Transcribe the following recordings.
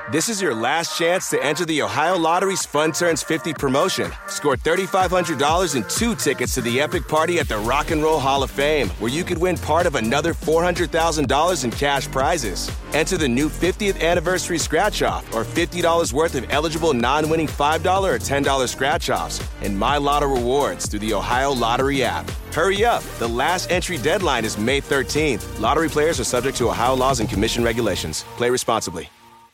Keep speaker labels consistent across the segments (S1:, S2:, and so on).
S1: This is your last chance to enter the Ohio Lottery's Fun Turns 50 promotion. Score $3,500 and 2 tickets to the epic party at the Rock and Roll Hall of Fame, where you could win part of another $400,000 in cash prizes. Enter the new 50th anniversary scratch-off or $50 worth of eligible non-winning $5 or $10 scratch-offs and My Lotto rewards through the Ohio Lottery app. Hurry up. The last entry deadline is May 13th. Lottery players are subject to Ohio laws and commission regulations. Play responsibly.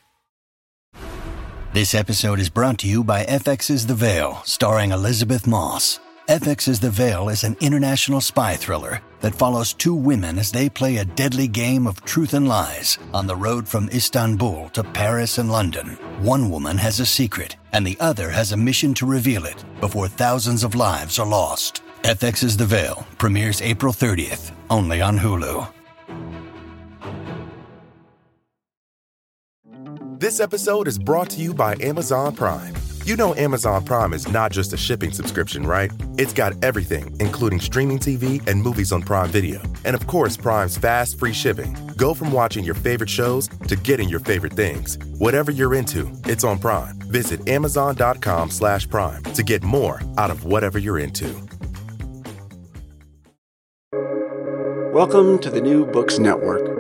S2: This episode is brought to you by FX's The Veil, starring Elizabeth Moss. FX's The Veil is an international spy thriller that follows 2 women as they play a deadly game of truth and lies on the road from Istanbul to Paris and London. One woman has a secret, and the other has a mission to reveal it before thousands of lives are lost. FX's The Veil premieres April 30th, only on Hulu.
S3: This episode is brought to you by Amazon Prime. You know Amazon Prime is not just a shipping subscription, right? It's got everything, including streaming TV and movies on Prime Video. And of course, Prime's fast, free shipping. Go from watching your favorite shows to getting your favorite things. Whatever you're into, it's on Prime. Visit Amazon.com/Prime to get more out of whatever you're into.
S4: Welcome to the New Books Network.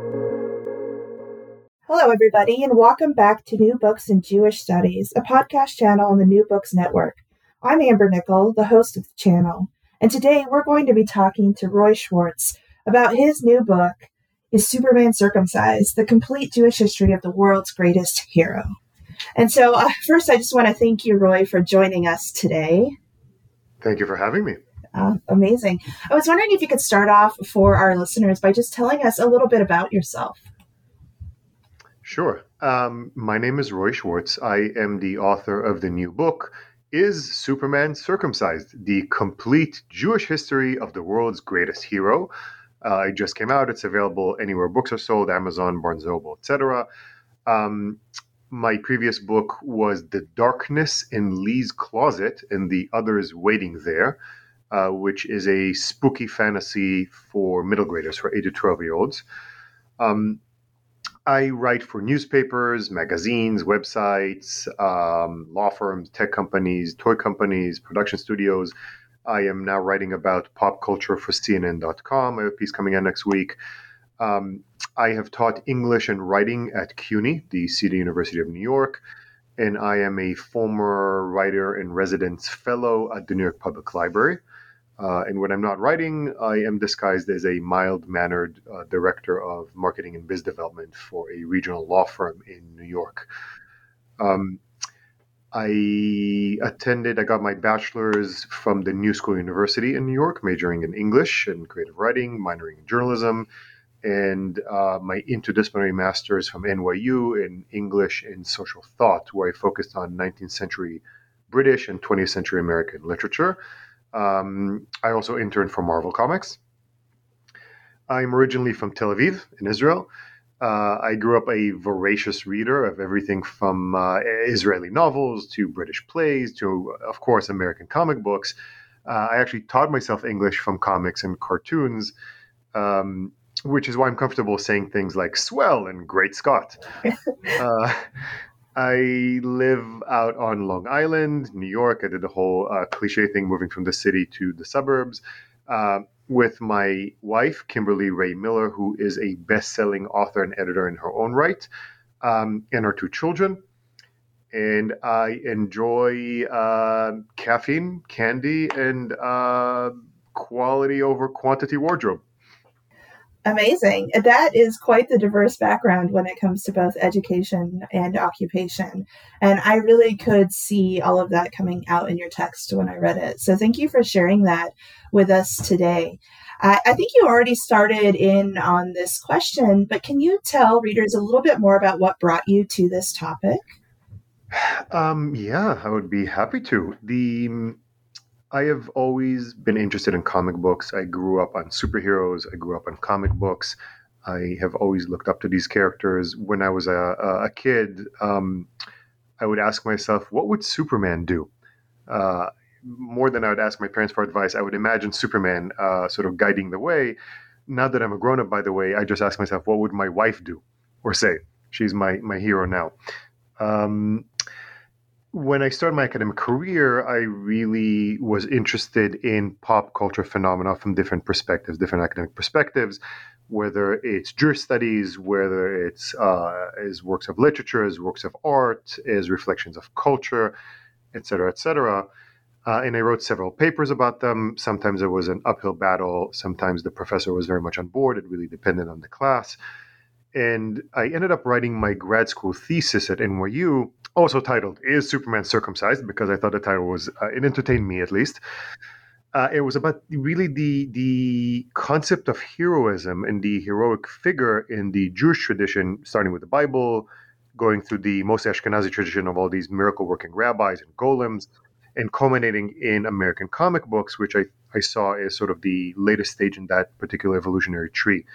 S5: Hello, everybody, and welcome back to New Books in Jewish Studies, a podcast channel on the New Books Network. I'm Amber Nickel, the host of the channel, and today we're going to be talking to Roy Schwartz about his new book, Is Superman Circumcised? The Complete Jewish History of the World's Greatest Hero. And so, first, I just want to thank you, Roy, for joining us today.
S6: Thank you for having me.
S5: Amazing. I was wondering if you could start off for our listeners by just telling us a little bit about yourself.
S6: Sure. My name is Roy Schwartz. I am the author of the new book, Is Superman Circumcised? The Complete Jewish History of the World's Greatest Hero. It just came out. It's available anywhere books are sold, Amazon, Barnes & Noble, etc. My previous book was The Darkness in Lee's Closet and the Others Waiting There, which is a spooky fantasy for middle graders, for 8 to 12-year-olds. I write for newspapers, magazines, websites, law firms, tech companies, toy companies, production studios. I am now writing about pop culture for CNN.com. I have a piece coming out next week. I have taught English and writing at CUNY, the City University of New York, and I am a former writer-in-residence fellow at the New York Public Library. And when I'm not writing, I am disguised as a mild-mannered director of marketing and biz development for a regional law firm in New York. I got my bachelor's from the New School University in New York, majoring in English and creative writing, minoring in journalism, and my interdisciplinary master's from NYU in English and social thought, where I focused on 19th century British and 20th century American literature. I also interned for Marvel Comics. I'm originally from Tel Aviv in Israel. I grew up a voracious reader of everything from Israeli novels to British plays to, of course, American comic books. I actually taught myself English from comics and cartoons, which is why I'm comfortable saying things like swell and great Scott. I live out on Long Island, New York. I did the whole cliche thing, moving from the city to the suburbs, with my wife, Kimberly Ray Miller, who is a best-selling author and editor in her own right, and our 2 children. And I enjoy caffeine, candy, and quality over quantity wardrobe.
S5: Amazing. That is quite the diverse background when it comes to both education and occupation. And I really could see all of that coming out in your text when I read it. So thank you for sharing that with us today. I think you already started in on this question, but can you tell readers a little bit more about what brought you to this topic?
S6: Yeah, I would be happy to. I have always been interested in comic books. I grew up on superheroes. I grew up on comic books. I have always looked up to these characters. When I was a kid, I would ask myself, what would Superman do? More than I would ask my parents for advice, I would imagine Superman sort of guiding the way. Now that I'm a grown-up, by the way, I just ask myself, what would my wife do or say? She's my hero now. When I started my academic career, I really was interested in pop culture phenomena from different perspectives, different academic perspectives, whether it's Jewish studies, whether it's as works of literature, as works of art, as reflections of culture, et cetera, et cetera. And I wrote several papers about them. Sometimes it was an uphill battle. Sometimes the professor was very much on board. It really depended on the class. And I ended up writing my grad school thesis at NYU, also titled "Is Superman Circumcised?" because I thought the title was, it entertained me at least. It was about really the concept of heroism and the heroic figure in the Jewish tradition, starting with the Bible, going through the mostly Ashkenazi tradition of all these miracle-working rabbis and golems, and culminating in American comic books, which I saw as sort of the latest stage in that particular evolutionary tree.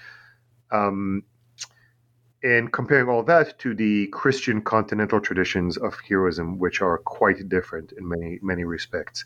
S6: And comparing all that to the Christian continental traditions of heroism, which are quite different in many respects.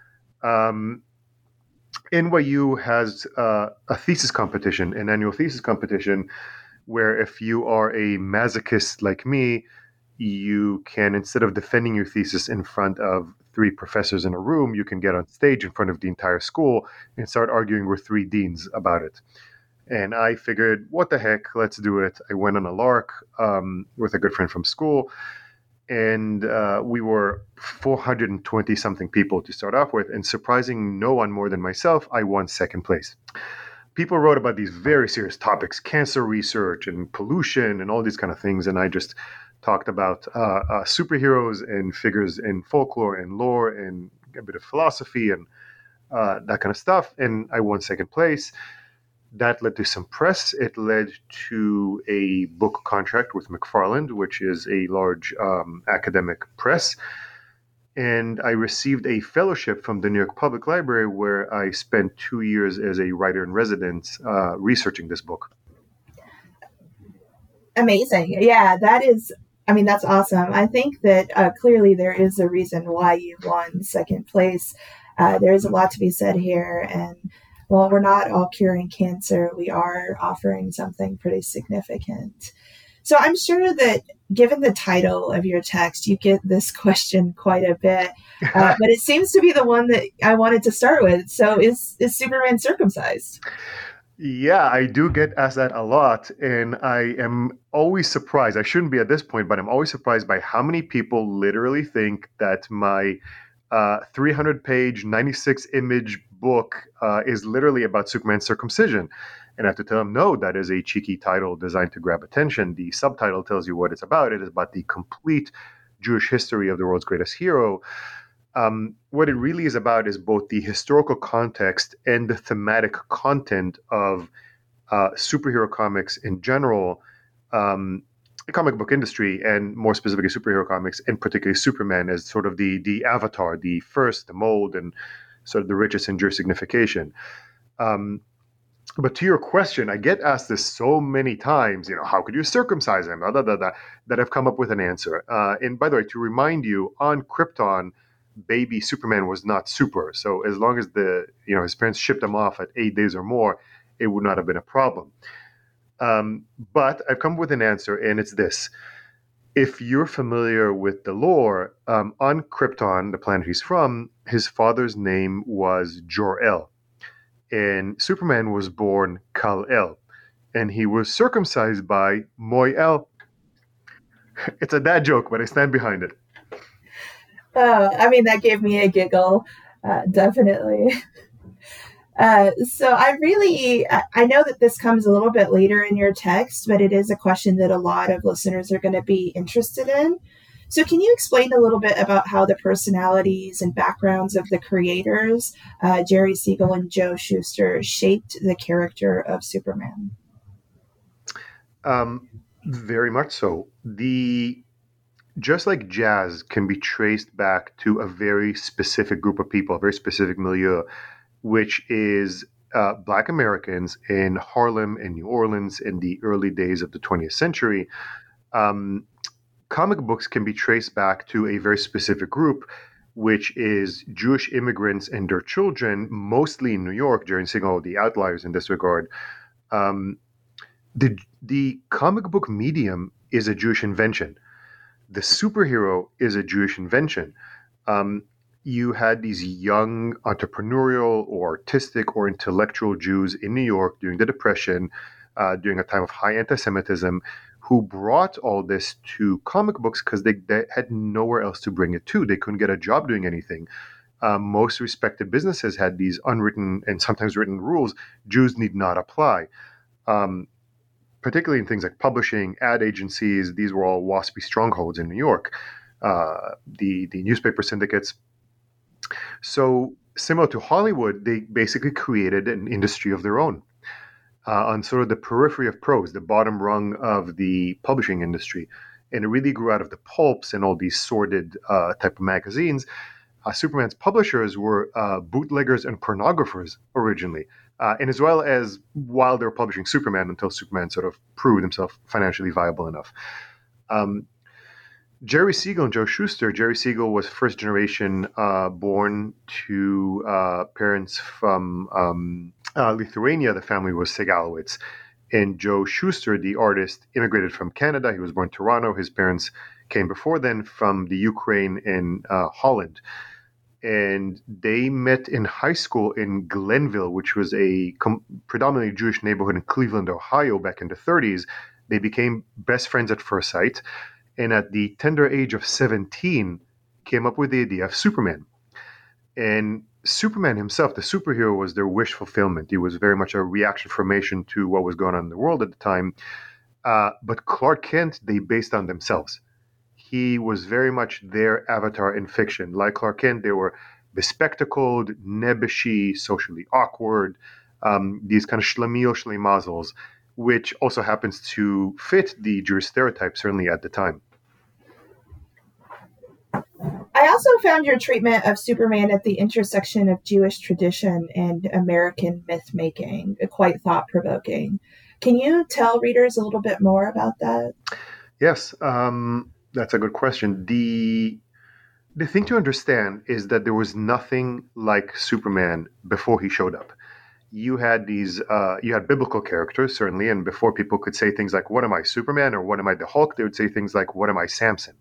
S6: NYU has a thesis competition, an annual thesis competition, where if you are a masochist like me, you can, instead of defending your thesis in front of 3 professors in a room, you can get on stage in front of the entire school and start arguing with 3 deans about it. And I figured, what the heck, let's do it. I went on a lark with a good friend from school, and we were 420-something people to start off with, and surprising no one more than myself, I won second place. People wrote about these very serious topics, cancer research and pollution and all these kind of things, and I just talked about superheroes and figures in folklore and lore and a bit of philosophy and that kind of stuff, and I won second place. That led to some press. It led to a book contract with McFarland, which is a large academic press. And I received a fellowship from the New York Public Library, where I spent 2 years as a writer in residence researching this book.
S5: Amazing. Yeah, that's awesome. I think that clearly there is a reason why you won second place. There is a lot to be said here. And well, we're not all curing cancer. We are offering something pretty significant. So I'm sure that given the title of your text, you get this question quite a bit, but it seems to be the one that I wanted to start with. So is Superman circumcised?
S6: Yeah, I do get asked that a lot, and I am always surprised. I shouldn't be at this point, but I'm always surprised by how many people literally think that my 300-page, 96-image book is literally about Superman's circumcision. And I have to tell them, no, that is a cheeky title designed to grab attention. The subtitle tells you what it's about. It is about the complete Jewish history of the world's greatest hero. What it really is about is both the historical context and the thematic content of superhero comics in general, the comic book industry, and more specifically superhero comics, and particularly Superman as sort of the avatar, the first, the mold, and sort of the richest in Jewish signification. But to your question, I get asked this so many times, how could you circumcise him? That I've come up with an answer. And by the way, to remind you, on Krypton, baby Superman was not super. So as long as his parents shipped him off at 8 days or more, it would not have been a problem. But I've come up with an answer, and it's this. If you're familiar with the lore, on Krypton, the planet he's from, his father's name was Jor-El. And Superman was born Kal-El. And he was circumcised by Moy-El. It's a dad joke, but I stand behind it.
S5: That gave me a giggle, definitely. So I know that this comes a little bit later in your text, but it is a question that a lot of listeners are going to be interested in. So can you explain a little bit about how the personalities and backgrounds of the creators, Jerry Siegel and Joe Shuster, shaped the character of Superman?
S6: Very much so. Just like jazz can be traced back to a very specific group of people, a very specific milieu, which is Black Americans in Harlem and New Orleans in the early days of the 20th century. Comic books can be traced back to a very specific group, which is Jewish immigrants and their children, mostly in New York, Jerry Siegel, the outliers in this regard. The comic book medium is a Jewish invention. the superhero is a Jewish invention. You had these young entrepreneurial or artistic or intellectual Jews in New York during the Depression, during a time of high anti-Semitism, who brought all this to comic books because they had nowhere else to bring it to. They couldn't get a job doing anything. Most respected businesses had these unwritten and sometimes written rules. Jews need not apply. Particularly in things like publishing, ad agencies, these were all WASPy strongholds in New York. The newspaper syndicates. So similar to Hollywood, they basically created an industry of their own on sort of the periphery of prose, the bottom rung of the publishing industry. And it really grew out of the pulps and all these sordid type of magazines. Superman's publishers were bootleggers and pornographers originally, and as well as while they were publishing Superman until Superman sort of proved himself financially viable enough. Jerry Siegel and Joe Shuster. Jerry Siegel was first generation, born to parents from Lithuania. The family was Segalowitz. And Joe Shuster, the artist, immigrated from Canada. He was born in Toronto. His parents came before then from the Ukraine and Holland. And they met in high school in Glenville, which was a predominantly Jewish neighborhood in Cleveland, Ohio, back in the 30s. They became best friends at first sight. And at the tender age of 17, came up with the idea of Superman. And Superman himself, the superhero, was their wish fulfillment. He was very much a reaction formation to what was going on in the world at the time. But Clark Kent, they based on themselves. He was very much their avatar in fiction. Like Clark Kent, they were bespectacled, nebbishy, socially awkward, these kind of schlemiel schlemazels, which also happens to fit the Jewish stereotype, certainly at the time.
S5: I also found your treatment of Superman at the intersection of Jewish tradition and American myth-making quite thought-provoking. Can you tell readers a little bit more about that?
S6: Yes, that's a good question. The thing to understand is that there was nothing like Superman before he showed up. You had you had biblical characters, certainly, and before people could say things like, "What am I, Superman?" or "What am I, the Hulk?" they would say things like, "What am I, Samson?"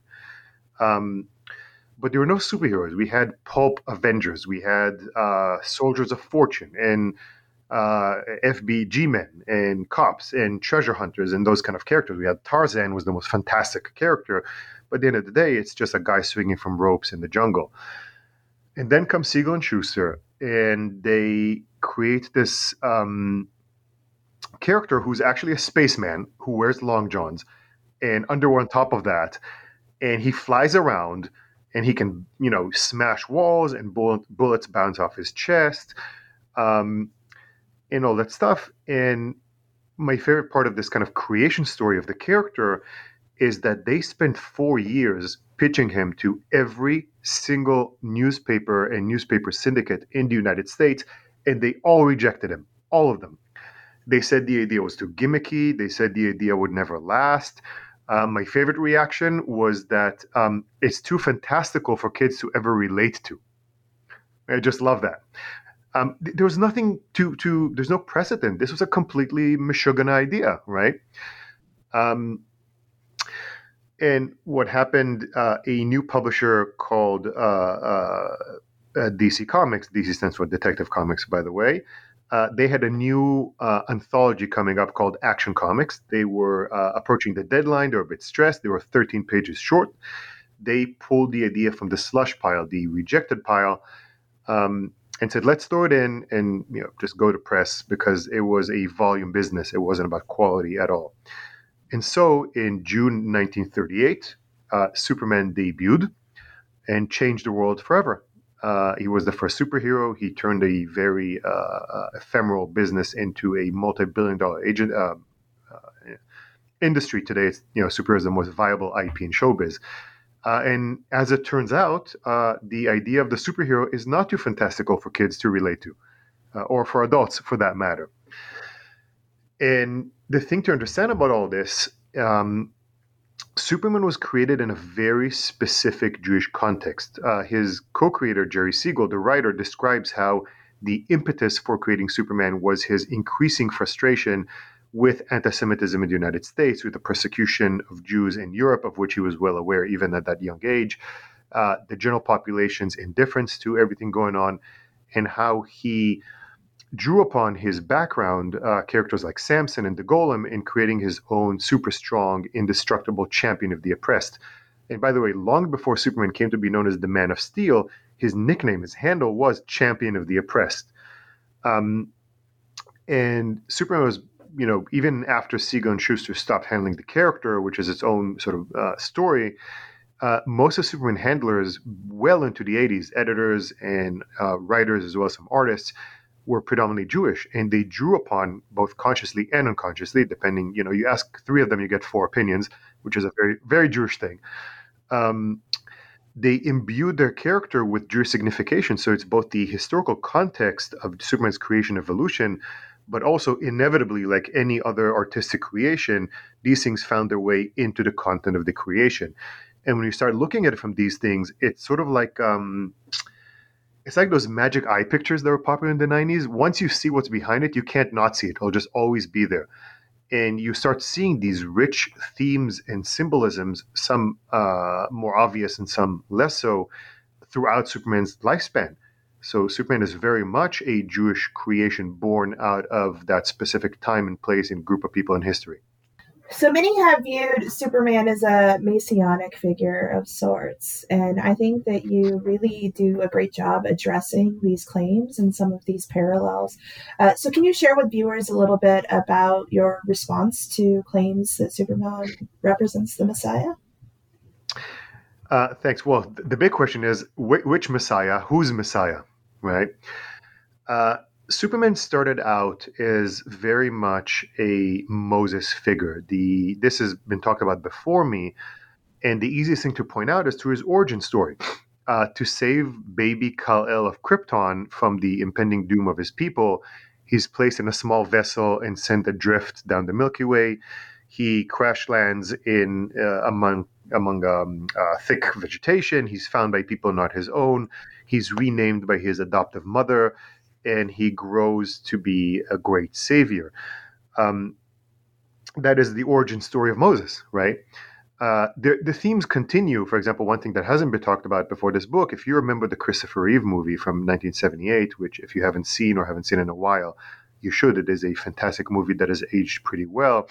S6: But there were no superheroes. We had pulp Avengers. We had soldiers of fortune and FBG men and cops and treasure hunters and those kind of characters. We had Tarzan was the most fantastic character. But at the end of the day, it's just a guy swinging from ropes in the jungle. And then comes Siegel and Shuster, and they create this character who's actually a spaceman who wears long johns and underwear on top of that. And he flies around and he can, smash walls and bullets bounce off his chest and all that stuff. And my favorite part of this kind of creation story of the character is that they spent 4 years pitching him to every single newspaper and newspaper syndicate in the United States, and they all rejected him, all of them. They said the idea was too gimmicky. They said the idea would never last. My favorite reaction was that it's too fantastical for kids to ever relate to. I just love that. There was nothing there's no precedent. This was a completely Meshuggah idea, right? And what happened, a new publisher called DC Comics, DC stands for Detective Comics, by the way, they had a new anthology coming up called Action Comics. They were approaching the deadline. They were a bit stressed. They were 13 pages short. They pulled the idea from the slush pile, the rejected pile, and said, let's throw it in and just go to press, because it was a volume business. It wasn't about quality at all. And so in June 1938, Superman debuted and changed the world forever. He was the first superhero. He turned a very ephemeral business into a multi-billion-dollar industry. Today, it's, superhero is the most viable IP in showbiz. And as it turns out, the idea of the superhero is not too fantastical for kids to relate to, or for adults, for that matter. And the thing to understand about all this, Superman was created in a very specific Jewish context. His co-creator, Jerry Siegel, the writer, describes how the impetus for creating Superman was his increasing frustration with anti-Semitism in the United States, with the persecution of Jews in Europe, of which he was well aware even at that young age, the general population's indifference to everything going on, and how he drew upon his background, characters like Samson and the Golem, in creating his own super strong, indestructible champion of the oppressed. And by the way, long before Superman came to be known as the Man of Steel, his nickname, his handle was Champion of the Oppressed. And Superman was, even after Siegel and Schuster stopped handling the character, which is its own sort of story, most of Superman handlers, well into the 80s, editors and writers, as well as some artists, were predominantly Jewish, and they drew upon, both consciously and unconsciously, depending, you ask 3 of them, you get 4 opinions, which is a very, very Jewish thing. They imbued their character with Jewish signification. So it's both the historical context of Superman's creation evolution, but also inevitably, like any other artistic creation, these things found their way into the content of the creation. And when you start looking at it from these things, it's sort of like it's like those magic eye pictures that were popular in the 90s. Once you see what's behind it, you can't not see it. It'll just always be there. And you start seeing these rich themes and symbolisms, some more obvious and some less so, throughout Superman's lifespan. So Superman is very much a Jewish creation born out of that specific time and place and group of people in history.
S5: So many have viewed Superman as a messianic figure of sorts, and I think that you really do a great job addressing these claims and some of these parallels. So can you share with viewers a little bit about your response to claims that Superman represents the Messiah?
S6: Thanks. Well, the big question is, which Messiah? Who's Messiah, right? Superman started out as very much a Moses figure. This has been talked about before me, and the easiest thing to point out is to his origin story. To save baby Kal-El of Krypton from the impending doom of his people, he's placed in a small vessel and sent adrift down the Milky Way. He crash lands in among thick vegetation. He's found by people not his own. He's renamed by his adoptive mother, and he grows to be a great savior. That is the origin story of Moses, right? The themes continue. For example, one thing that hasn't been talked about before this book, if you remember the Christopher Reeve movie from 1978, which if you haven't seen or haven't seen in a while, you should. It is a fantastic movie that has aged pretty well.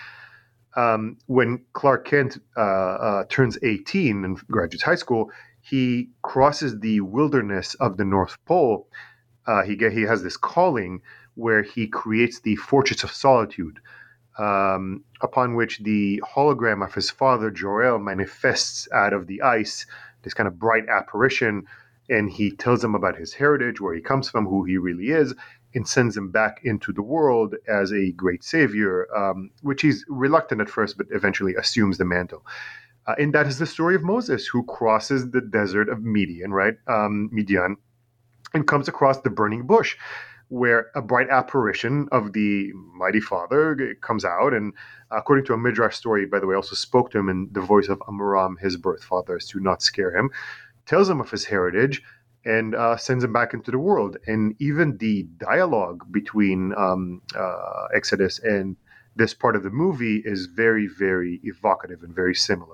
S6: When Clark Kent turns 18 and graduates high school, he crosses the wilderness of the North Pole. He has this calling where he creates the Fortress of Solitude, upon which the hologram of his father, Jor-El, manifests out of the ice, this kind of bright apparition, and he tells him about his heritage, where he comes from, who he really is, and sends him back into the world as a great savior, which he's reluctant at first, but eventually assumes the mantle. And that is the story of Moses, who crosses the desert of Midian, right? Midian, and comes across the burning bush, where a bright apparition of the mighty father comes out, and according to a Midrash story, by the way, also spoke to him in the voice of Amram, his birth father, to not scare him, tells him of his heritage, and sends him back into the world. And even the dialogue between Exodus and this part of the movie is very, very evocative and very similar.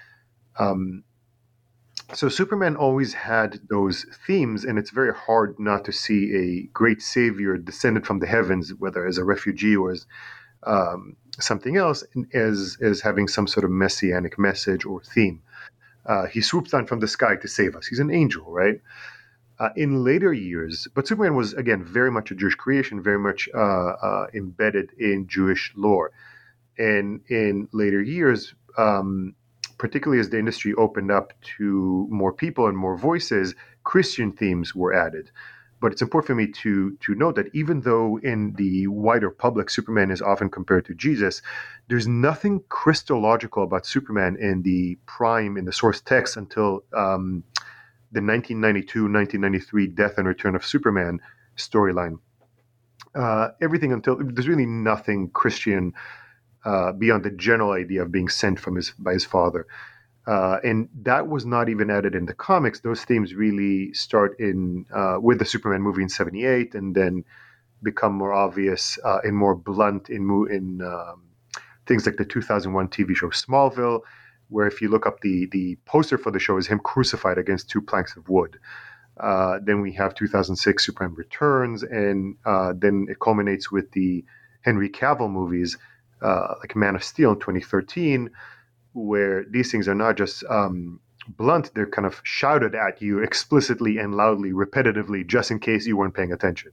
S6: So Superman always had those themes, and it's very hard not to see a great savior descended from the heavens, whether as a refugee or as something else, as having some sort of messianic message or theme. He swoops down from the sky to save us. He's an angel, right? In later years, but Superman was, again, very much a Jewish creation, very much embedded in Jewish lore. And in later years, particularly as the industry opened up to more people and more voices, Christian themes were added. But it's important for me to note that even though in the wider public Superman is often compared to Jesus, there's nothing Christological about Superman in the source text until the 1992-1993 Death and Return of Superman storyline. Everything until there's really nothing Christian beyond the general idea of being sent by his father. And that was not even added in the comics. Those themes really start with the Superman movie in 78, and then become more obvious and more blunt in things like the 2001 TV show Smallville, where if you look up the poster for the show is him crucified against two planks of wood. Then we have 2006 Superman Returns, and then it culminates with the Henry Cavill movies, like Man of Steel in 2013, where these things are not just blunt, they're kind of shouted at you explicitly and loudly, repetitively, just in case you weren't paying attention.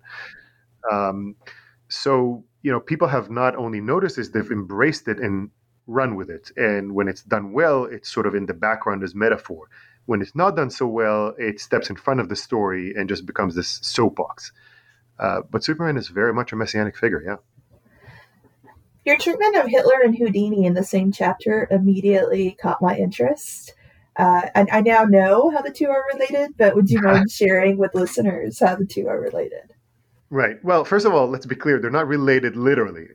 S6: So, people have not only noticed this, they've embraced it and run with it. And when it's done well, it's sort of in the background as metaphor. When it's not done so well, it steps in front of the story and just becomes this soapbox. But Superman is very much a messianic figure, yeah.
S5: Your treatment of Hitler and Houdini in the same chapter immediately caught my interest. And I now know how the two are related, but would you mind sharing with listeners how the two are related?
S6: Right. Well, first of all, let's be clear. They're not related literally.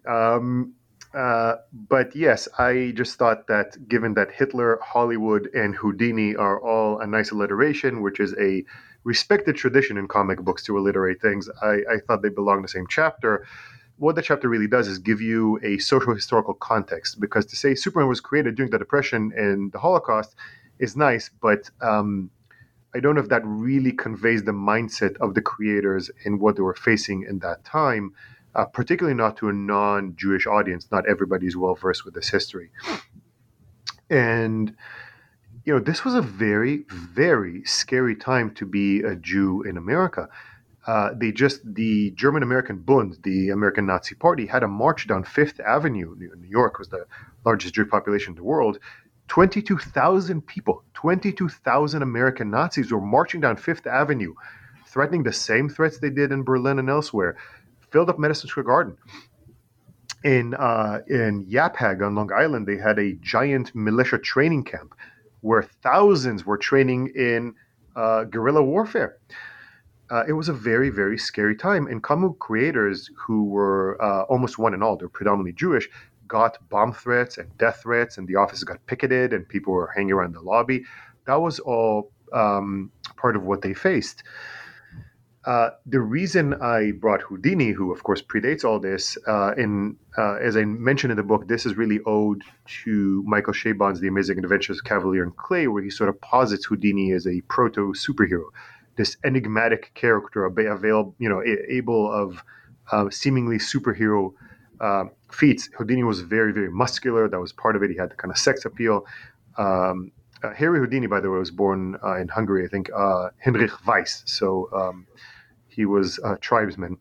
S6: But yes, I just thought that given that Hitler, Hollywood, and Houdini are all a nice alliteration, which is a respected tradition in comic books to alliterate things, I thought they belonged in the same chapter. What the chapter really does is give you a social historical context, because to say Superman was created during the Depression and the Holocaust is nice, but I don't know if that really conveys the mindset of the creators and what they were facing in that time, particularly not to a non-Jewish audience. Not everybody is well-versed with this history. And, this was a very, very scary time to be a Jew in America. The German-American Bund, the American Nazi Party, had a march down Fifth Avenue. New York was the largest Jewish population in the world. 22,000 people, 22,000 American Nazis were marching down Fifth Avenue, threatening the same threats they did in Berlin and elsewhere, filled up Madison Square Garden. In Yaphank on Long Island, they had a giant militia training camp where thousands were training in guerrilla warfare. It was a very, very scary time. And comic creators who were almost one and all, they're predominantly Jewish, got bomb threats and death threats, and the offices got picketed and people were hanging around the lobby. That was all part of what they faced. The reason I brought Houdini, who of course predates all this, as I mentioned in the book, this is really owed to Michael Chabon's The Amazing Adventures of Kavalier and Clay, where he sort of posits Houdini as a proto-superhero, this enigmatic character, able of seemingly superhero feats. Houdini was very, very muscular. That was part of it. He had the kind of sex appeal. Harry Houdini, by the way, was born in Hungary, I think, Heinrich Weiss. So he was a tribesman.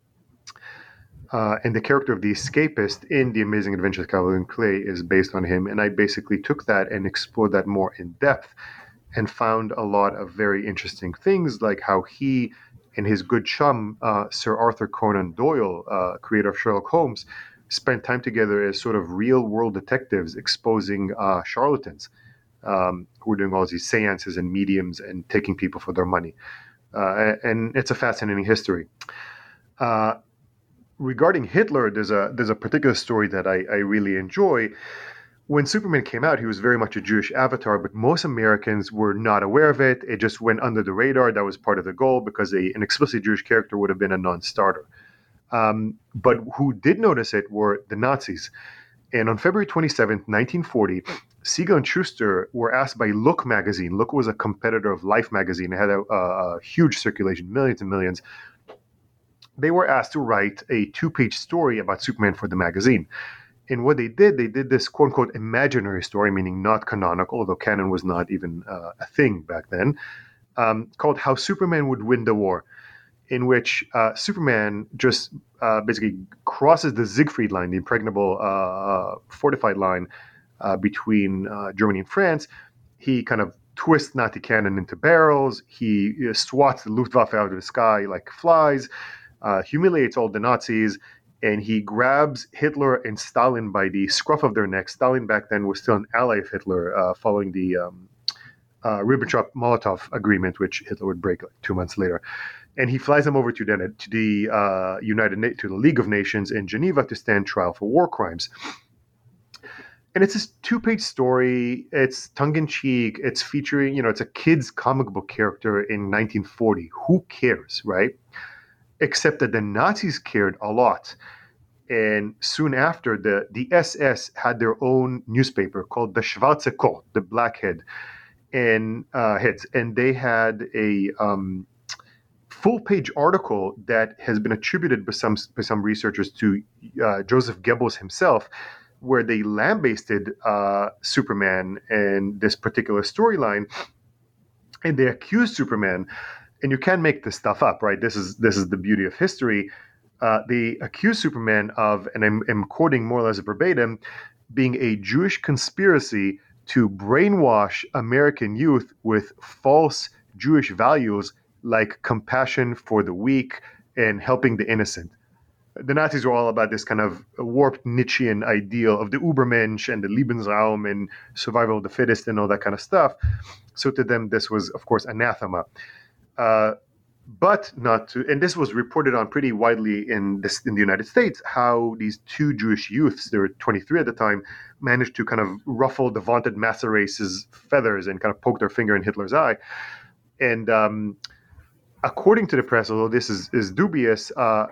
S6: And the character of the escapist in The Amazing Adventures of Kavalier and Clay is based on him. And I basically took that and explored that more in depth and found a lot of very interesting things, like how he and his good chum, Sir Arthur Conan Doyle, creator of Sherlock Holmes, spent time together as sort of real-world detectives exposing charlatans who were doing all these seances and mediums and taking people for their money. And it's a fascinating history. Regarding Hitler, there's a particular story that I really enjoy. When Superman came out, he was very much a Jewish avatar, but most Americans were not aware of it. It just went under the radar. That was part of the goal, because an explicitly Jewish character would have been a non-starter. But who did notice it were the Nazis. And on February 27th, 1940, Siegel and Schuster were asked by Look magazine. Look was a competitor of Life magazine. It had a huge circulation, millions and millions. They were asked to write a 2-page story about Superman for the magazine. And what they did this quote-unquote imaginary story, meaning not canonical, although canon was not even a thing back then, called How Superman Would Win the War, in which Superman just basically crosses the Siegfried line, the impregnable fortified line between Germany and France. He kind of twists Nazi cannon into barrels. He swats the Luftwaffe out of the sky like flies, humiliates all the Nazis, and he grabs Hitler and Stalin by the scruff of their necks. Stalin back then was still an ally of Hitler, following the Ribbentrop-Molotov agreement, which Hitler would break like 2 months later. And he flies them over to the League of Nations in Geneva to stand trial for war crimes. And it's this 2-page story. It's tongue-in-cheek. It's featuring, it's a kid's comic book character in 1940. Who cares, right? except that the Nazis cared a lot. And soon after, the SS had their own newspaper called the Schwarze Kot, the Blackhead, and heads, and they had a full-page article that has been attributed by some researchers to Joseph Goebbels himself, where they lambasted Superman and this particular storyline, and they accused Superman. And you can't make this stuff up, right? This is the beauty of history. They accused Superman of, and I'm quoting more or less verbatim, being a Jewish conspiracy to brainwash American youth with false Jewish values like compassion for the weak and helping the innocent. The Nazis were all about this kind of warped Nietzschean ideal of the Übermensch and the Lebensraum and survival of the fittest and all that kind of stuff. So to them, this was, of course, anathema. But not to, and this was reported on pretty widely in the United States, how these two Jewish youths, they were 23 at the time, managed to kind of ruffle the vaunted massa race's feathers and kind of poke their finger in Hitler's eye. And according to the press, although this is dubious,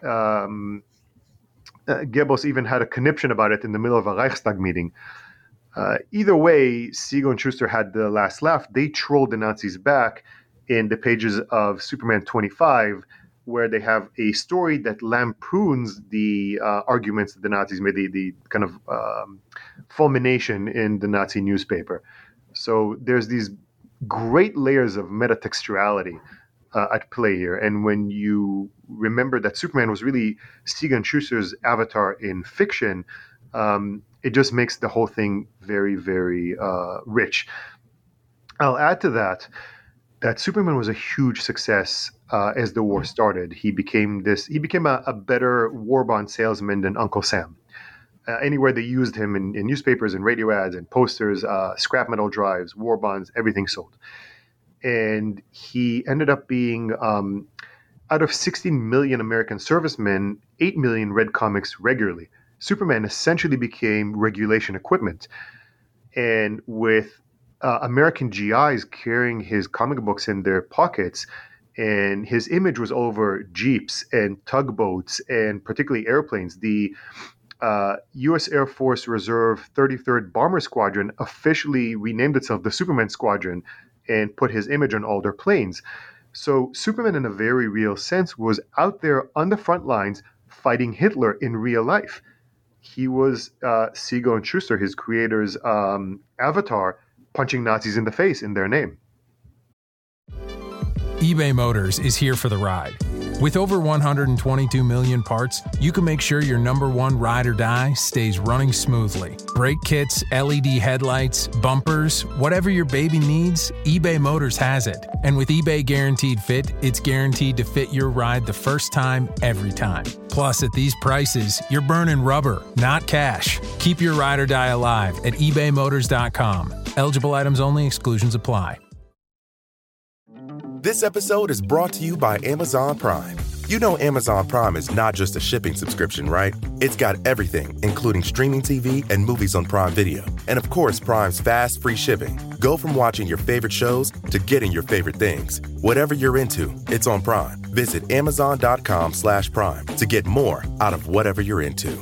S6: Goebbels even had a conniption about it in the middle of a Reichstag meeting. Either way, Siegel and Schuster had the last laugh. They trolled the Nazis back in the pages of Superman 25, where they have a story that lampoons the arguments that the Nazis made, the kind of fulmination in the Nazi newspaper. So there's these great layers of metatextuality at play here. And when you remember that Superman was really Siegel and Schuster's avatar in fiction, it just makes the whole thing very, very rich. I'll add to that Superman was a huge success as the war started. He became a better war bond salesman than Uncle Sam. Anywhere they used him in newspapers and radio ads and posters, scrap metal drives, war bonds, everything sold. And he ended up being, out of 16 million American servicemen, 8 million read comics regularly. Superman essentially became regulation equipment. And with American GIs carrying his comic books in their pockets, and his image was over jeeps and tugboats and particularly airplanes. The U.S. Air Force Reserve 33rd Bomber Squadron officially renamed itself the Superman Squadron and put his image on all their planes. So Superman, in a very real sense, was out there on the front lines fighting Hitler in real life. He was Siegel and Schuster, his creator's avatar, punching Nazis in the face in their name.
S7: eBay Motors is here for the ride. With over 122 million parts, you can make sure your number one ride or die stays running smoothly. Brake kits, LED headlights, bumpers, whatever your baby needs, eBay Motors has it. And with eBay Guaranteed Fit, it's guaranteed to fit your ride the first time, every time. Plus, at these prices, you're burning rubber, not cash. Keep your ride or die alive at ebaymotors.com. Eligible items only. Exclusions apply.
S3: This episode is brought to you by Amazon Prime. You know Amazon Prime is not just a shipping subscription, right? It's got everything, including streaming TV and movies on Prime Video. And of course, Prime's fast, free shipping. Go from watching your favorite shows to getting your favorite things. Whatever you're into, it's on Prime. Visit Amazon.com/Prime to get more out of whatever you're into.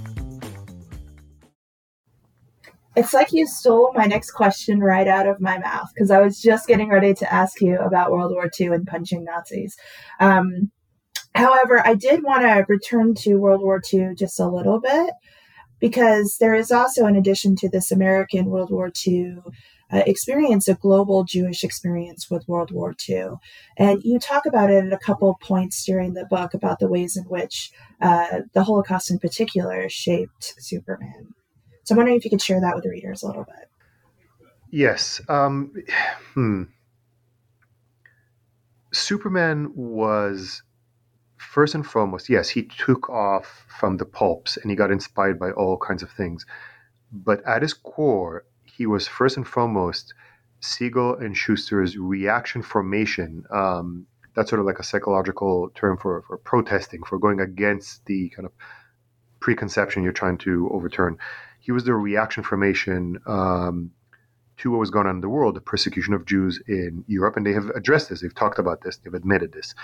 S5: It's like you stole my next question right out of my mouth, because I was just getting ready to ask you about World War II and punching Nazis. However, I did want to return to World War II just a little bit, because there is also, in addition to this American World War II experience, a global Jewish experience with World War II. And you talk about it at a couple points during the book about the ways in which the Holocaust in particular shaped Superman. So I'm wondering if you could share that with the readers a little bit.
S6: Yes. Superman was, first and foremost, yes, he took off from the pulps and he got inspired by all kinds of things. But at his core, he was first and foremost Siegel and Schuster's reaction formation. That's sort of like a psychological term for protesting, for going against the kind of preconception you're trying to overturn. He was the reaction formation to what was going on in the world, the persecution of Jews in Europe, and they have addressed this. They've talked about this. They've admitted this.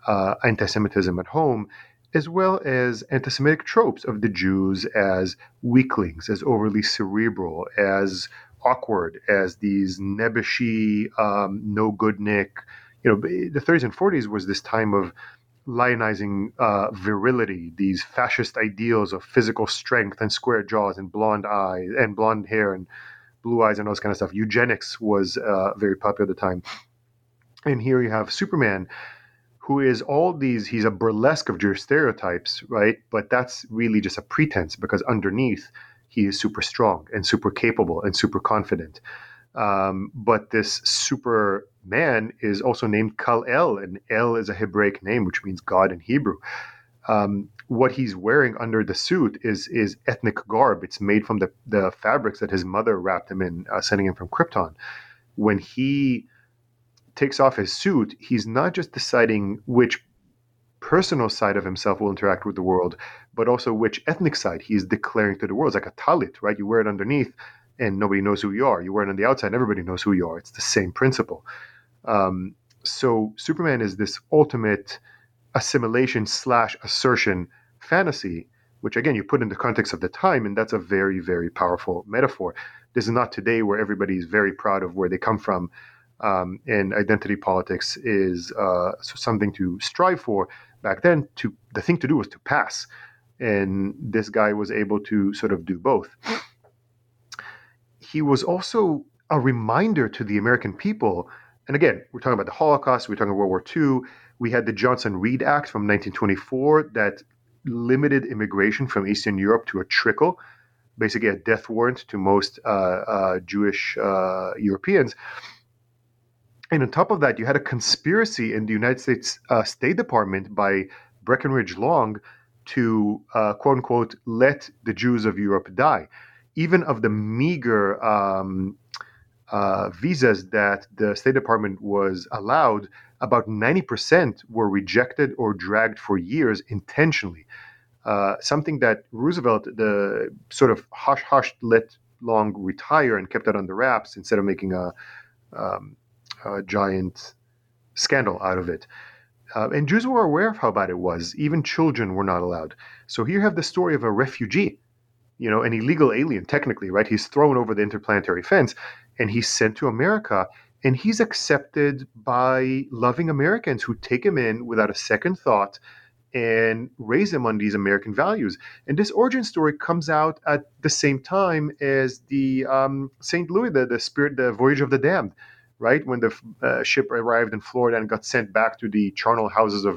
S6: anti-Semitism at home, as well as anti-Semitic tropes of the Jews as weaklings, as overly cerebral, as awkward, as these nebbishy, no-good-nick. The 30s and 40s was this time of lionizing virility, these fascist ideals of physical strength and square jaws and blonde eyes and blonde hair and blue eyes and all this kind of stuff. Eugenics was very popular at the time. And here you have Superman, who is all these, he's a burlesque of Jewish stereotypes, right? But that's really just a pretense, because underneath he is super strong and super capable and super confident. But this Superman is also named Kal-El, and El is a Hebraic name, which means God in Hebrew. What he's wearing under the suit is ethnic garb. It's made from the fabrics that his mother wrapped him in, sending him from Krypton. When he takes off his suit, he's not just deciding which personal side of himself will interact with the world, but also which ethnic side he's declaring to the world. It's like a talit, right? You wear it underneath and nobody knows who you are. You wear it on the outside and everybody knows who you are. It's the same principle. So Superman is this ultimate assimilation / assertion fantasy, which again, you put in the context of the time, and that's a very, very powerful metaphor. This is not today where everybody is very proud of where they come from. And identity politics is something to strive for. Back then, the thing to do was to pass. And this guy was able to sort of do both. He was also a reminder to the American people. And again, we're talking about the Holocaust, we're talking about World War II. We had the Johnson-Reed Act from 1924 that limited immigration from Eastern Europe to a trickle, basically a death warrant to most Jewish Europeans. And on top of that, you had a conspiracy in the United States State Department by Breckinridge Long to, quote unquote, let the Jews of Europe die. Even of the meager visas that the State Department was allowed, about 90% were rejected or dragged for years intentionally. Something that Roosevelt, the sort of hush-hush, let Long retire and kept it under wraps instead of making a giant scandal out of it. And Jews were aware of how bad it was. Even children were not allowed. So here you have the story of a refugee, an illegal alien, technically, right? He's thrown over the interplanetary fence and he's sent to America, and he's accepted by loving Americans who take him in without a second thought and raise him on these American values. And this origin story comes out at the same time as the St. Louis, the Voyage of the Damned, right? When the ship arrived in Florida and got sent back to the charnel houses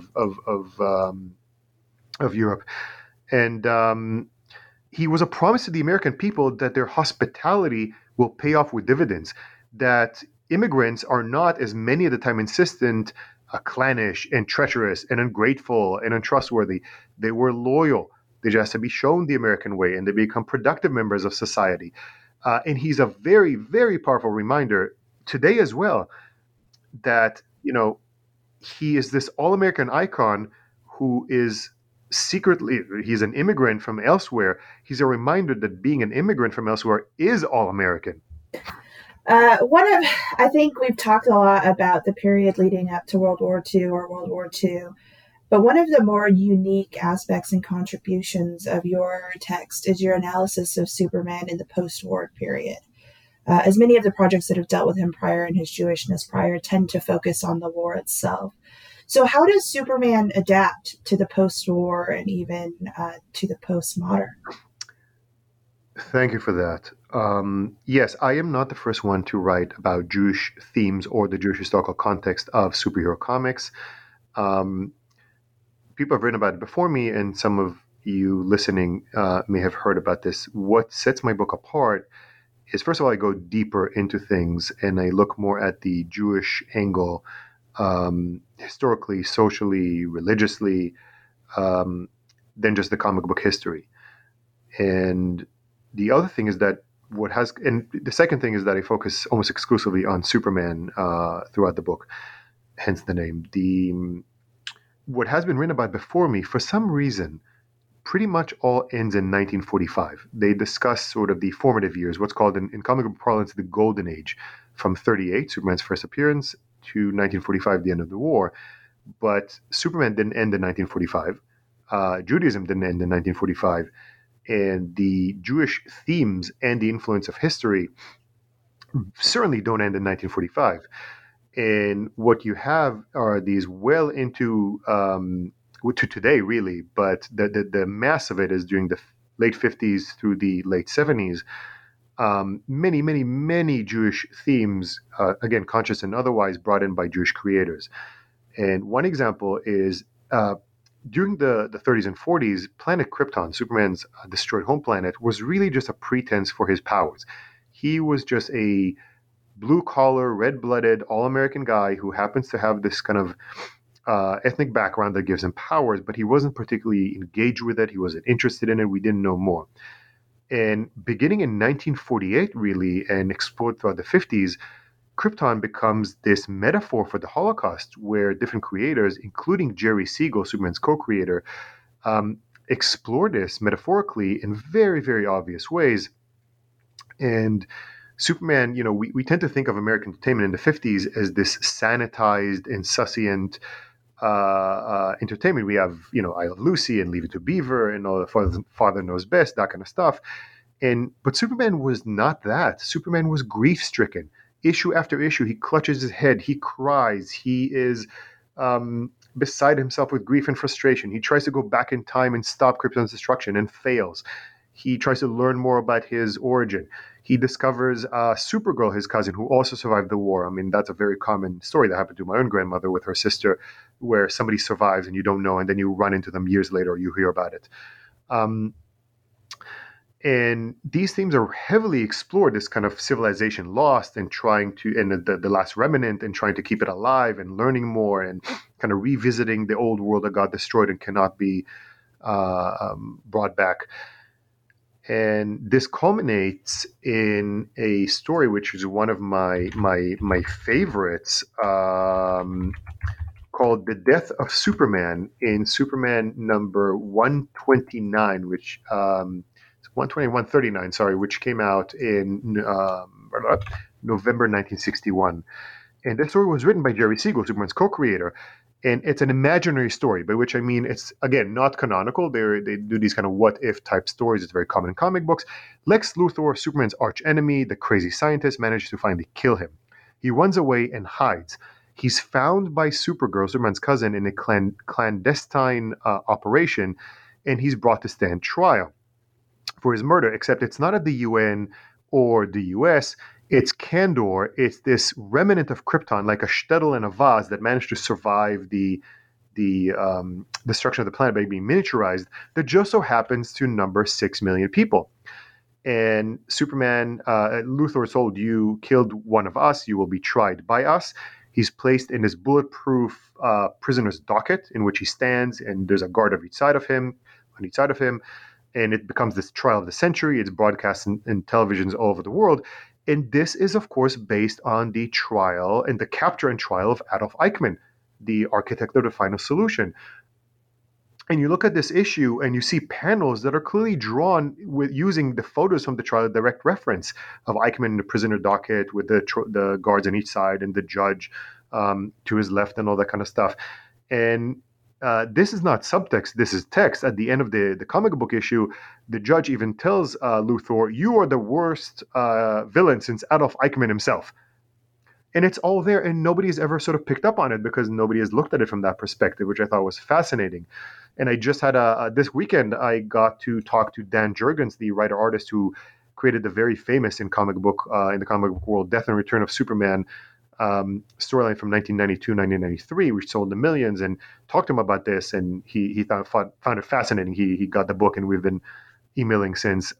S6: of Europe. And he was a promise to the American people that their hospitality will pay off with dividends, that immigrants are not, as many at the time insistent, clannish and treacherous and ungrateful and untrustworthy. They were loyal. They just have to be shown the American way, and they become productive members of society. And he's a very, very powerful reminder today as well that, he is this all-American icon who is secretly, he's an immigrant from elsewhere. He's a reminder that being an immigrant from elsewhere is all-American.
S5: I think we've talked a lot about the period leading up to World War II or World War II, but one of the more unique aspects and contributions of your text is your analysis of Superman in the post-war period. As many of the projects that have dealt with him prior and his Jewishness prior tend to focus on the war itself. So how does Superman adapt to the post-war and even to the postmodern?
S6: Thank you for that. Yes, I am not the first one to write about Jewish themes or the Jewish historical context of superhero comics. People have written about it before me, and some of you listening may have heard about this. What sets my book apart is, first of all, I go deeper into things and I look more at the Jewish angle, historically, socially, religiously, than just the comic book history. And the other thing is that the second thing is that I focus almost exclusively on Superman throughout the book, hence the name. What has been written about before me, for some reason, pretty much all ends in 1945. They discuss sort of the formative years, what's called in comic book parlance the Golden Age, from 38, Superman's first appearance, to 1945, the end of the war. but Superman didn't end in 1945. Judaism didn't end in 1945. And the Jewish themes and the influence of history certainly don't end in 1945. And what you have are these well into to today, really, but the mass of it is during the late 50s through the late 70s. Many Jewish themes, again, conscious and otherwise, brought in by Jewish creators. And one example is during the 30s and 40s, planet Krypton, Superman's destroyed home planet, was really just a pretense for his powers. He was just a blue-collar, red-blooded, all-American guy who happens to have this kind of ethnic background that gives him powers, but he wasn't particularly engaged with it. He wasn't interested in it. We didn't know more. And beginning in 1948, really, and explored throughout the 50s, Krypton becomes this metaphor for the Holocaust, where different creators, including Jerry Siegel, Superman's co-creator, explore this metaphorically in very, very obvious ways. And Superman, we tend to think of American entertainment in the 50s as this sanitized, insouciant entertainment. We have, I Love Lucy and Leave It to Beaver and all the Father Knows Best, that kind of stuff. But Superman was not that. Superman was grief-stricken. Issue after issue, he clutches his head, he cries, he is beside himself with grief and frustration. He tries to go back in time and stop Krypton's destruction and fails. He tries to learn more about his origin. He discovers Supergirl, his cousin, who also survived the war. I mean, that's a very common story that happened to my own grandmother with her sister, where somebody survives and you don't know, and then you run into them years later or you hear about it. And these themes are heavily explored, this kind of civilization lost and trying to, and the last remnant, and trying to keep it alive and learning more and kind of revisiting the old world that got destroyed and cannot be brought back. And this culminates in a story which is one of my favorites, called The Death of Superman, in Superman number 129, which 139, sorry, which came out in November 1961. And this story was written by Jerry Siegel, Superman's co-creator. And it's an imaginary story, by which I mean it's, again, not canonical. They do these kind of what-if type stories. It's very common in comic books. Lex Luthor, Superman's arch-enemy, the crazy scientist, manages to finally kill him. He runs away and hides. He's found by Supergirl, Superman's cousin, in a clandestine operation, and he's brought to stand trial for his murder, except it's not at the UN or the US. It's Kandor. It's this remnant of Krypton, like a shtetl and a vase, that managed to survive the destruction of the planet by being miniaturized, that just so happens to number 6 million people. And Superman, Luthor is told, you killed one of us, you will be tried by us. He's placed in this bulletproof prisoner's docket, in which he stands, and there's a guard on each side of him, and it becomes this trial of the century. It's broadcast in televisions all over the world. And this is, of course, based on the trial and the capture and trial of Adolf Eichmann, the architect of the final solution. And you look at this issue and you see panels that are clearly drawn with using the photos from the trial, a direct reference of Eichmann in the prisoner docket with the guards on each side and the judge to his left and all that kind of stuff. And this is not subtext, this is text. At the end of the comic book issue, the judge even tells Luthor, you are the worst villain since Adolf Eichmann himself. And it's all there, and nobody has ever sort of picked up on it because nobody has looked at it from that perspective, which I thought was fascinating. And I just had this weekend, I got to talk to Dan Jurgens, the writer-artist who created the very famous in the comic book world, Death and Return of Superman storyline from 1992-1993, which sold the millions, and talked to him about this, and he found it fascinating. He got the book, and we've been emailing since.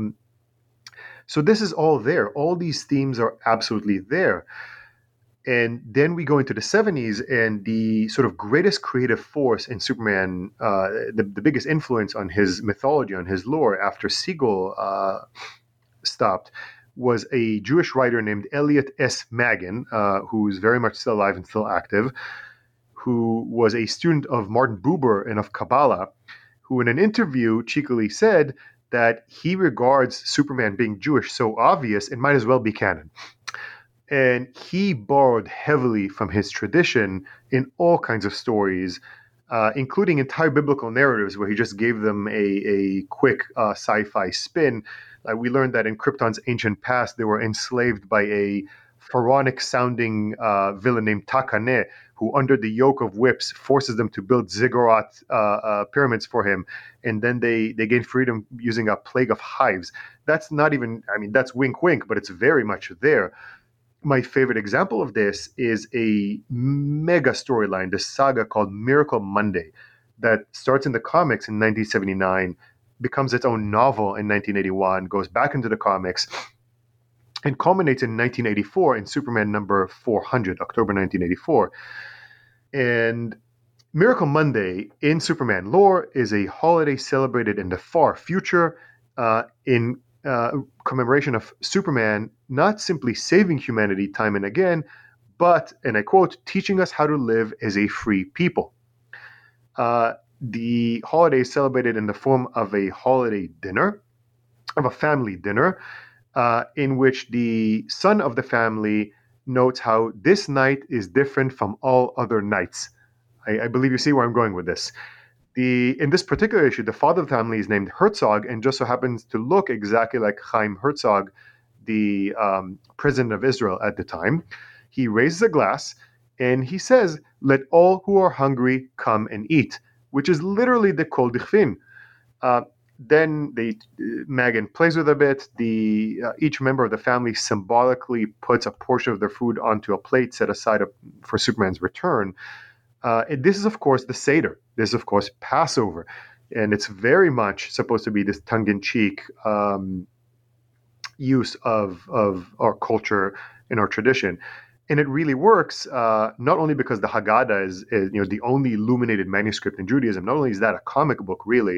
S6: So this is all there. All these themes are absolutely there. And then we go into the 70s, and the sort of greatest creative force in Superman, the biggest influence on his mythology, on his lore, after Siegel stopped, was a Jewish writer named Elliot S. Magen, who's very much still alive and still active, who was a student of Martin Buber and of Kabbalah, who in an interview cheekily said that he regards Superman being Jewish so obvious it might as well be canon. And he borrowed heavily from his tradition in all kinds of stories, including entire biblical narratives where he just gave them a quick sci-fi spin. We learned that in Krypton's ancient past, they were enslaved by a pharaonic-sounding villain named Takane, who, under the yoke of whips, forces them to build ziggurat pyramids for him, and then they gain freedom using a plague of hives. That's not even, I mean, that's wink wink, but it's very much there. My favorite example of this is a mega storyline, this saga called Miracle Monday, that starts in the comics in 1979, becomes its own novel in 1981, goes back into the comics, and culminates in 1984 in Superman number 400, October 1984. And Miracle Monday in Superman lore is a holiday celebrated in the far future in commemoration of Superman not simply saving humanity time and again, but, and I quote, teaching us how to live as a free people. The holiday is celebrated in the form of a holiday dinner, of a family dinner, in which the son of the family notes how this night is different from all other nights. I believe you see where I'm going with this. In this particular issue, the father of the family is named Herzog and just so happens to look exactly like Chaim Herzog, the president of Israel at the time. He raises a glass and he says, "Let all who are hungry come and eat," which is literally the Kol Dichfin. Then Megan plays with a bit. Each member of the family symbolically puts a portion of their food onto a plate set aside for Superman's return. And this is, of course, the Seder. This is, of course, Passover. And it's very much supposed to be this tongue-in-cheek use of our culture and our tradition. And it really works, not only because the Haggadah is the only illuminated manuscript in Judaism. Not only is that a comic book, really,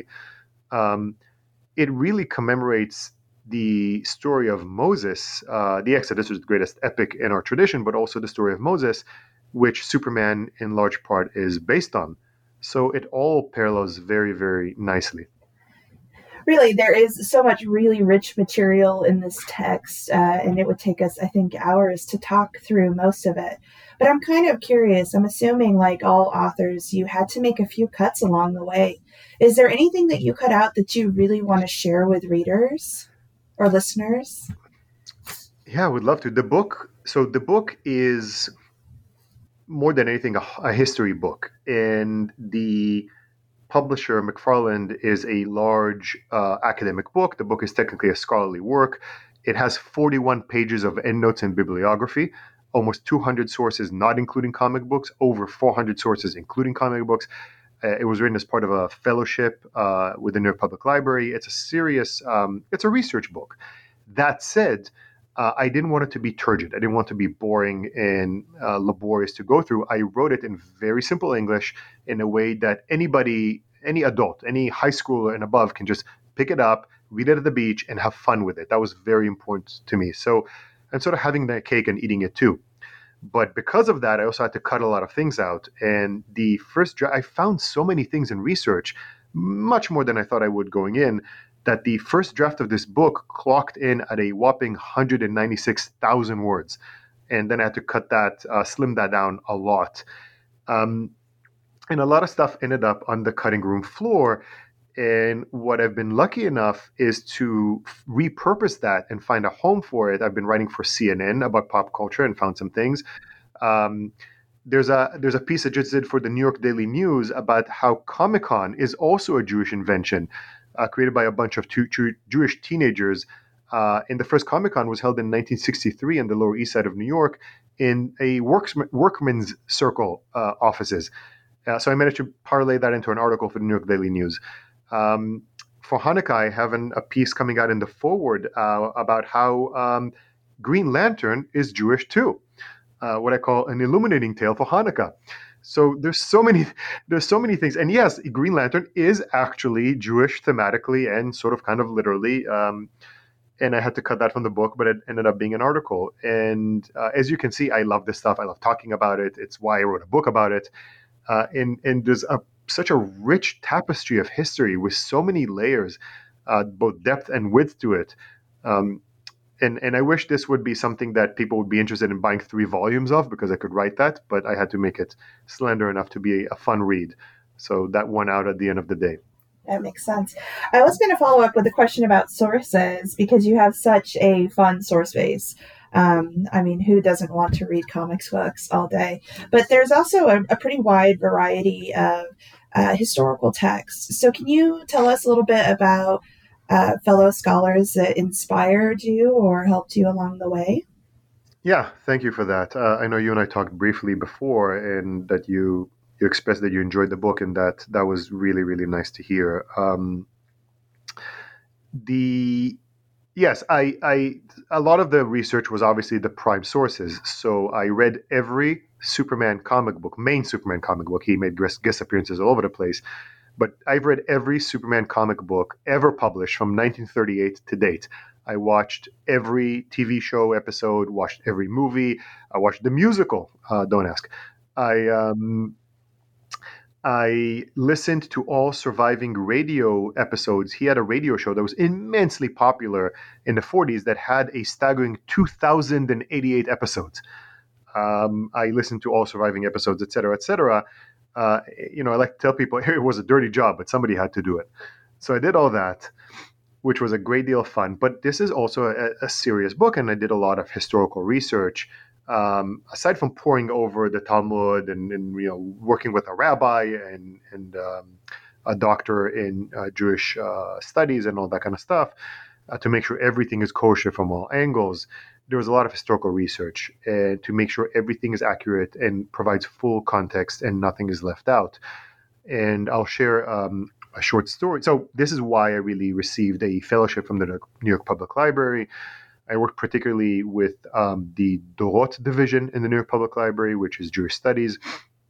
S6: it really commemorates the story of Moses, the Exodus, which is the greatest epic in our tradition, but also the story of Moses, which Superman in large part is based on. So it all parallels very, very nicely.
S5: Really, there is so much really rich material in this text, and it would take us, I think, hours to talk through most of it. But I'm kind of curious. I'm assuming, like all authors, you had to make a few cuts along the way. Is there anything that you cut out that you really want to share with readers or listeners?
S6: Yeah, I would love to. The book is more than anything a history book, and the publisher McFarland is a large academic book. The book is technically a scholarly work. It has 41 pages of endnotes and bibliography, almost 200 sources not including comic books, over 400 sources including comic books. It was written as part of a fellowship with the New York Public Library. It's a serious, it's a research book. That said, I didn't want it to be turgid. I didn't want it to be boring and laborious to go through. I wrote it in very simple English in a way that anybody, any adult, any high schooler and above can just pick it up, read it at the beach, and have fun with it. That was very important to me. So I'm sort of having that cake and eating it too. But because of that, I also had to cut a lot of things out. And the first draft, I found so many things in research, much more than I thought I would going in, that the first draft of this book clocked in at a whopping 196,000 words. And then I had to cut that, slim that down a lot. And a lot of stuff ended up on the cutting room floor. And what I've been lucky enough is to repurpose that and find a home for it. I've been writing for CNN about pop culture and found some things. There's a piece I just did for the New York Daily News about how Comic-Con is also a Jewish invention, created by a bunch of Jewish teenagers. And the first Comic-Con was held in 1963 on the Lower East Side of New York in a workman's circle offices. So I managed to parlay that into an article for the New York Daily News. For Hanukkah, I have a piece coming out in the forward about how Green Lantern is Jewish too. What I call an illuminating tale for Hanukkah. So there's so many things. And yes, Green Lantern is actually Jewish thematically and sort of kind of literally. And I had to cut that from the book, but it ended up being an article. And as you can see, I love this stuff. I love talking about it. It's why I wrote a book about it. And there's such a rich tapestry of history with so many layers, both depth and width to it. and I wish this would be something that people would be interested in buying 3 volumes of, because I could write that, but I had to make it slender enough to be a fun read. So that won out at the end of the day.
S5: That makes sense. I was going to follow up with a question about sources, because you have such a fun source base. I mean, who doesn't want to read comics books all day? But there's also a pretty wide variety of historical texts. So can you tell us a little bit about fellow scholars that inspired you or helped you along the way?
S6: Yeah, thank you for that. I know you and I talked briefly before, and that you expressed that you enjoyed the book, and that was really, really nice to hear. Yes, a lot of the research was obviously the prime sources. So I read every Superman comic book, main Superman comic book. He made guest appearances all over the place. But I've read every Superman comic book ever published from 1938 to date. I watched every TV show episode, watched every movie. I watched the musical, don't ask. I listened to all surviving radio episodes. He had a radio show that was immensely popular in the 40s that had a staggering 2,088 episodes. I listened to all surviving episodes, et cetera, et cetera. I like to tell people it was a dirty job, but somebody had to do it. So I did all that, which was a great deal of fun. But this is also a serious book, and I did a lot of historical research. Aside from poring over the Talmud and working with a rabbi and a doctor in Jewish studies and all that kind of stuff to make sure everything is kosher from all angles, there was a lot of historical research to make sure everything is accurate and provides full context and nothing is left out. And I'll share a short story. So this is why I really received a fellowship from the New York Public Library. I worked particularly with the Dorot division in the New York Public Library, which is Jewish studies.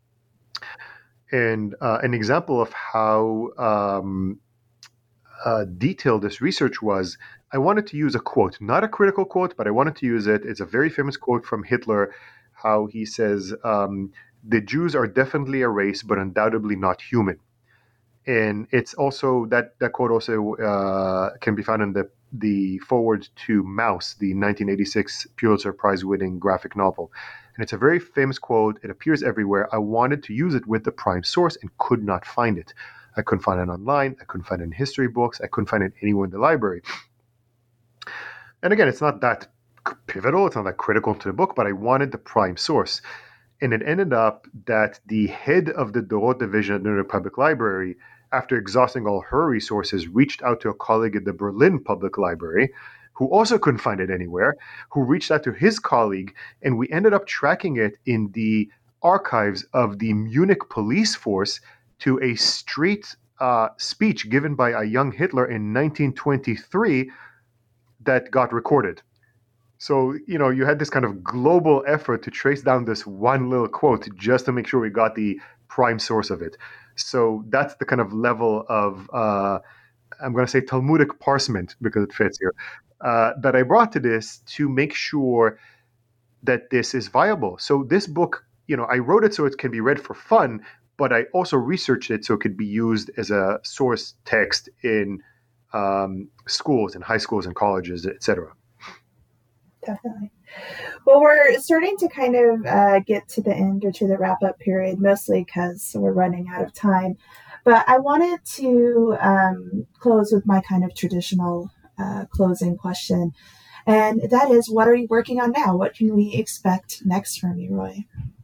S6: And an example of how detailed this research was, I wanted to use a quote, not a critical quote, but I wanted to use it. It's a very famous quote from Hitler, how he says, the Jews are definitely a race, but undoubtedly not human. And it's also, that quote also can be found in the foreword to Mouse, the 1986 Pulitzer Prize winning graphic novel. And it's a very famous quote. It appears everywhere. I wanted to use it with the prime source and could not find it. I couldn't find it online. I couldn't find it in history books. I couldn't find it anywhere in the library. And again, it's not that pivotal. It's not that critical to the book, but I wanted the prime source. And it ended up that the head of the Dorot division at the New York Public Library, after exhausting all her resources, reached out to a colleague at the Berlin Public Library, who also couldn't find it anywhere, who reached out to his colleague, and we ended up tracking it in the archives of the Munich police force to a street speech given by a young Hitler in 1923 that got recorded. So, you had this kind of global effort to trace down this one little quote just to make sure we got the prime source of it. So that's the kind of level of, I'm going to say Talmudic parsement, because it fits here, that I brought to this to make sure that this is viable. So this book, I wrote it so it can be read for fun, but I also researched it so it could be used as a source text in schools and high schools and colleges, etc.
S5: Definitely. Well, we're starting to kind of get to the end or to the wrap-up period, mostly because we're running out of time. But I wanted to close with my kind of traditional closing question. And that is, what are you working on now? What can we expect next from you, Roy?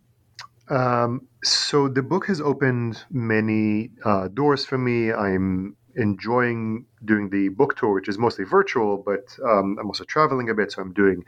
S6: So the book has opened many doors for me. I'm enjoying doing the book tour, which is mostly virtual, but I'm also traveling a bit. So I'm doing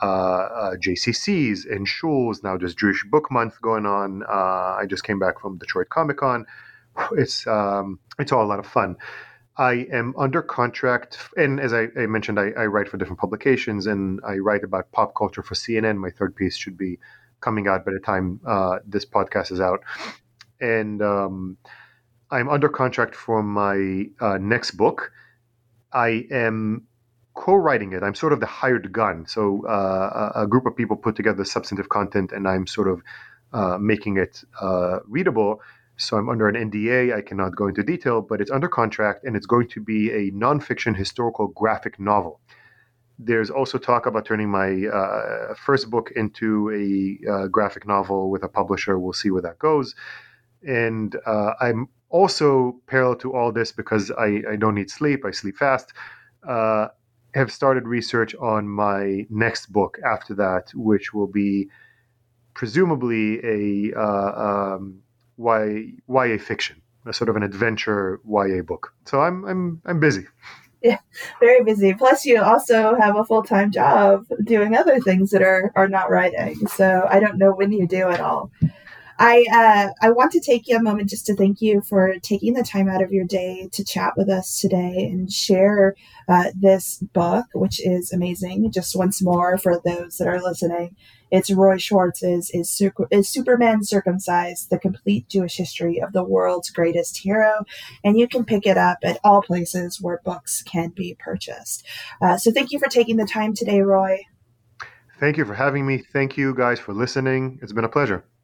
S6: JCCs and shuls. Now there's Jewish Book Month going on. I just came back from Detroit Comic Con. It's all a lot of fun. I am under contract, and as I mentioned, I write for different publications, and I write about pop culture for CNN. My third piece should be coming out by the time this podcast is out. And I'm under contract for my next book. I am co-writing it. I'm sort of the hired gun. So a group of people put together substantive content, and I'm sort of making it readable. So I'm under an NDA. I cannot go into detail, but it's under contract, and it's going to be a nonfiction historical graphic novel. There's also talk about turning my first book into a graphic novel with a publisher. We'll see where that goes. And I'm also, parallel to all this, because I don't need sleep, I sleep fast, have started research on my next book after that, which will be presumably a YA fiction, a sort of an adventure YA book. So I'm busy.
S5: Yeah, very busy. Plus, you also have a full-time job doing other things that are not writing. So I don't know when you do it all. I want to take a moment just to thank you for taking the time out of your day to chat with us today and share this book, which is amazing. Just once more for those that are listening, it's Roy Schwartz's is Superman Circumcised: The Complete Jewish History of the World's Greatest Hero. And you can pick it up at all places where books can be purchased. So thank you for taking the time today, Roy.
S6: Thank you for having me. Thank you guys for listening. It's been a pleasure.